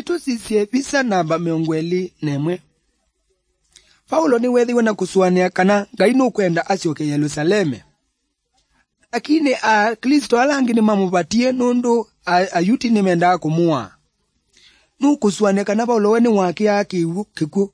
Nitu sisi visa namba miongweli nemwe. Paulo ni wedhi wana kusuania kana gainu kwenda asioke Yerusaleme. Lakini Kristo alangi ni mamupatie nundu ayuti ni menda kumua. Nukusuania kana Paulo weni waki ya kiku.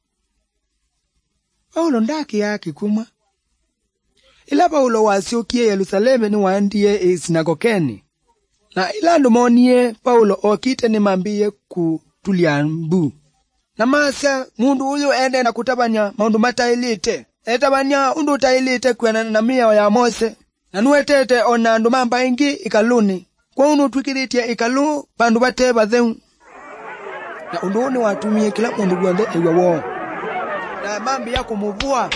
Paulo ndaki ya kikuma. Ila Paulo wasiokie Yerusaleme ni waandie sinagokeni. Na ila ndumonie Paulo okite ni mambie kutuliambu. Na masa mundu uyu ende na kutabanya maundu matailite. Etabanya undu utailite kwena na mia ya Mose. Na nuetete ona ndu mamba ingi ikaluni. Kwa unu twikiritie ikalu pandu bate batheu. Na undu ni watumie kila mundu gwande ewa wo. Na mambi ya kumuvua.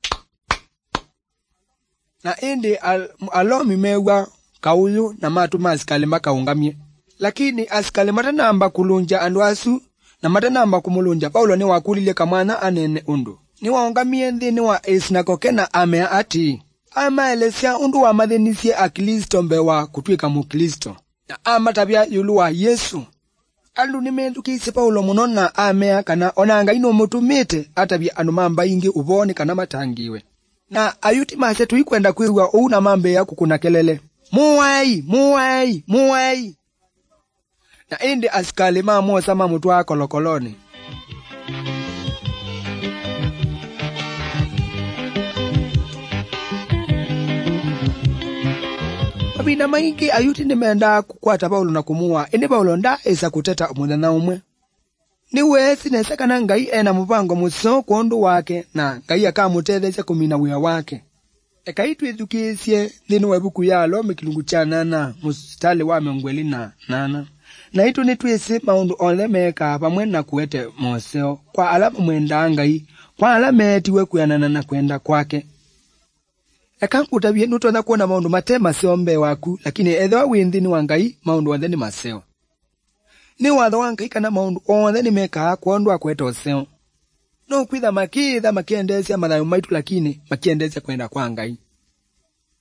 Na indi alomi mewa kauyu na matuma asikali makaungamye. Lakini asikali matanamba kulunja andu asu na matanamba kumulunja. Paulo ni wakulile kamwana anene undu. Ni waungamye nthini wa isinagoke na amea ati. Amaelesya undu wa mathinisie akilisto mbewa kutwika mukilisto. Na amatabia yulu wa Yesu. Andu ni mendukisi Paulo muno na amea kana onanga ino mutumite atabia anu mamba ingi uboni kana matangiwe. Na ayuti mase tuikwenda kwirwa una mambe ya kukuna kelele. Muwai. Na indi askali mamosa mamutwa kolokoloni. Mabina maingi ayuti ni menda kukwata Paulo na kumua. Indi Paulo nda isa kuteta umudana umwe. Niwe sineseka na ngai ena mupango muso kondu wake na ngai akamutethesya kumina wia wake. Ekaitu edukisye thini wa buku yalo mikilungu cha nana mustali wa miongweli na nana. Na itu nitwisi maundu ole meka pamwe na kuwete Moseo kwa alama mwenda ngai kwa alama etiwe kuyanana na kwenda kwake. Ekankutabie nutona kuona maundu matema siombe waku lakini edho windini wa ngai maundu wantheni maseo. Ni watho wa ngai kana maundu wantheni meka kuondwa kweta oseo. No kwitha makiendesya mathayo maitu lakini makiendesya kwenda kwa ngai.